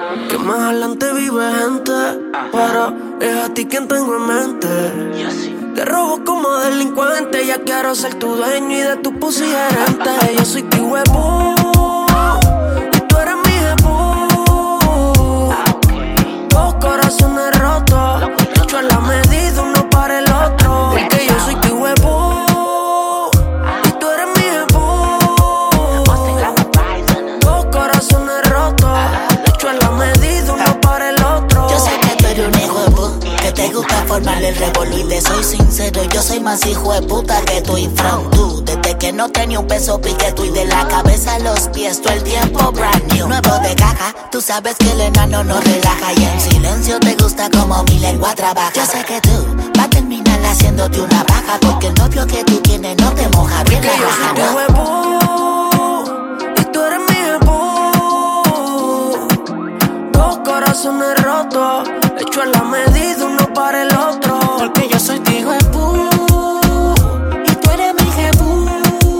Que más adelante vive gente, pero es a ti quien tengo en mente. Te robo como delincuente, ya quiero ser tu dueño y de tu pussy gerente. Yo soy tu huevo y tú eres mi jebu. Dos corazones rotos, hecho a la medida uno para el otro. Porque yo soy tu huevo y tú eres mi jebu. Dos corazones rotos, hecho a la medida uno para el otro. Yo sé que tú eres un hijo de puta, que te gusta formar el revolú y te soy sincero, yo soy más hijo de puta que tú y from tú. Desde que no tenía un peso pique tú y de la cabeza a los pies todo el tiempo brand new. Nuevo de caja, tú sabes que el enano no relaja y en silencio te gusta como mi lengua trabaja. Yo sé que tú vas a terminar haciéndote una baja porque el novio que tú tienes no te moja bien la raja. Yo soy tu huevo y tú eres mi jebu. Dos corazones rotos, hecho a la medida uno para el otro. Porque yo soy tu hijo de pu y tú eres mi jebu.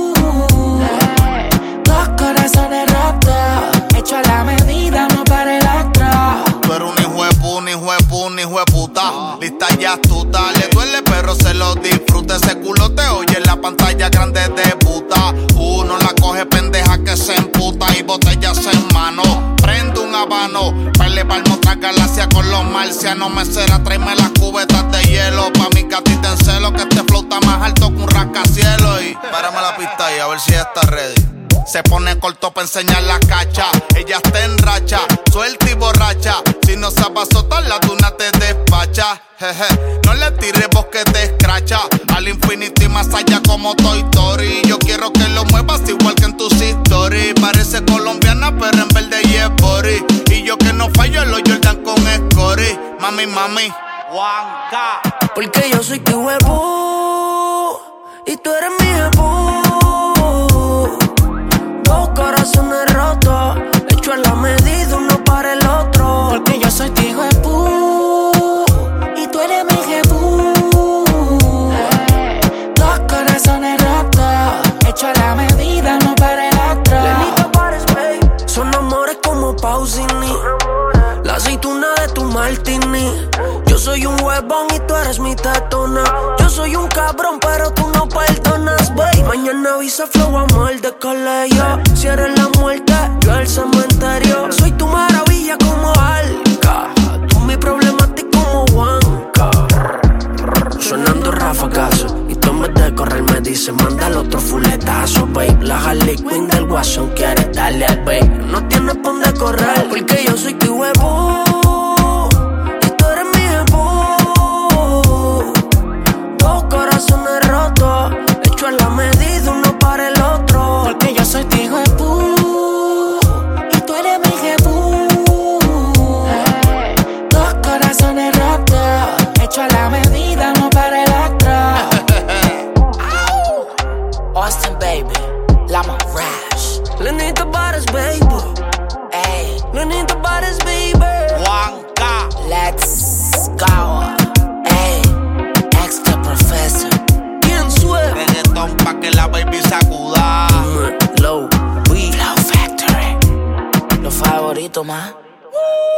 Dos corazones rotos, hecho a la medida uno para el otro. Tú eres un hijo de pu, un hijo de pu, un hijo de puta. Lista y astuta, le duele pero se lo disfruta. Ese culo te oye en la pantalla grande de puta. Uno la coge pendeja que se emputa y botellas en mano. Prende un habano, pele palmo otra galaxia con los marcianos. Mesera, tráeme las cubetas de hielo. Pa' mi gatita en celo, que este flow está más alto que un rascacielos. Y párame la pista ahí, a ver si ella está ready. Se pone corto pa' enseñar la cacha. Ella está en racha, suelta y borracha. Si no se va a azotar, la duna te despacha. Jeje, no le tires vos que te escracha. Al infinito y más allá como Toy Story. Yo quiero que lo muevas igual que en tus stories. Parece colombiana pero en verde y es body. Y yo que no fallo en los Jordan con Scory. Mami, mami, Juanca. Porque yo soy tu huevo y tú eres mi jebu. Dos corazones rotos, hecho a la medida uno para el otro. Porque yo soy tu hijo de pu y tú eres mi jebu. Dos corazones rotos, hecho a la medida uno para el otro. Lenita Pares, babe. Son amores como Pausini, la aceituna de tu martini. Yo soy un huevón y tú eres mi tetona. Yo soy un cabrón pero tú no perdonas, babe. Mañana avisa flow amor de colegio. Si eres la muerte, yo el cementerio. Soy tu maravilla como Alca, tú mi problemático como Juanca. Sonando rafagazo y tú en vez de correr me dices manda al otro fuletazo, babe. La Harley Quinn del guasón quiere darle al babe. No tienes pa' dónde correr porque yo soy tu huevo y tú eres mi jebu. Dos corazones rotos, hecho a la medida uno para el otro. Porque yo soy tu hijo de pu y tú eres mi jebu. Dos corazones rotos, hecho a la medida uno para el otro. Austin baby, Lama Rash. Lenita Pares, baby. Ey, Lenita Pares, baby. Juanca. let's go. Ey, extra professor. ¿Quién suena? Reggaetón pa' que la baby sacuda. Low, we. Flow Factory. Los favoritos más.